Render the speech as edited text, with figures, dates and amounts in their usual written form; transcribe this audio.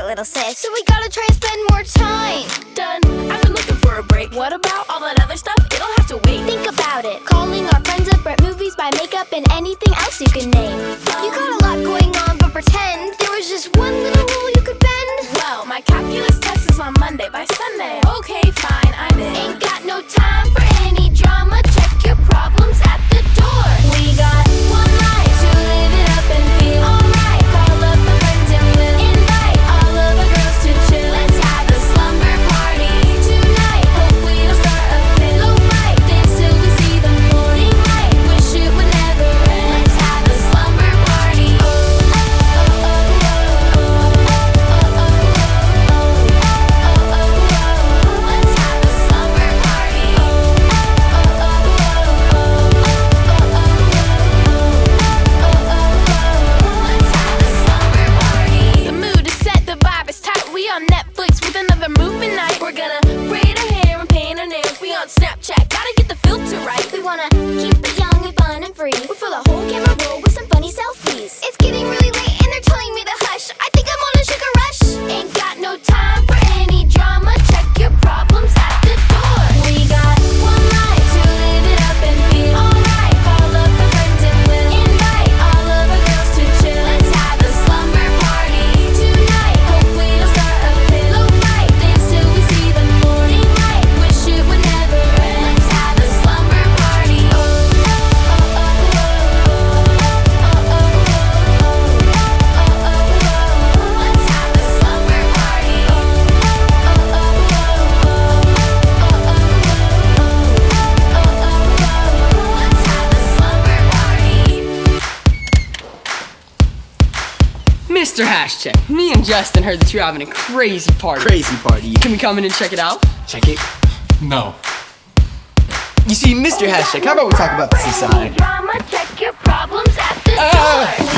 little sis. So we gotta try and spend more time. Done. I've been looking for a break. What about all that other stuff? It'll have to wait. Think about it. Calling our friends up at movies, buy makeup, and anything else you can name. You got a lot going on, but pretend there was just one little rule you could bend. Well, my calculus test is on Monday. By Sunday, okay, fine, I'm in. Ain't got no time for any drama. Check your problems at the door. We got one life to live it up and feel alright. Call up a friend and we'll invite all of the girls to chill. Let's have a slumber party tonight. Hope we don't start a pillow fight. Dance till we see the morning light. Wish it would never end. Let's have a slumber party. Let's have a slumber party. Let's have a slumber party. The mood is set, the vibe is tight. We on Netflix with another movie night. We're gonna braid our hair and paint our nails. We on Snapchat, gotta get the filter right. We wanna keep it young and fun and free. We fill the whole camera roll with some funny selfies. It's getting really late and they're telling me to hush. I think I'm on a sugar rush. Ain't got no time for any drama. Check your problems at the door. We got one life to live it up and feel alright. Call up a friend and we'll invite all of the girls to chill. Let's have a slumber party tonight. Hope we don't start a pillow fight. Dance till we see the morning light. Wish it would never end. Let's have a slumber party. Let's have a slumber party. Let's have a slumber party. Mr. Hashtag, me and Justin heard that you're having a crazy party. Crazy party. Can we come in and check it out? Check it. No. You see, Mr. Hashtag, how about we talk about this inside? Drama, check your problems at the door.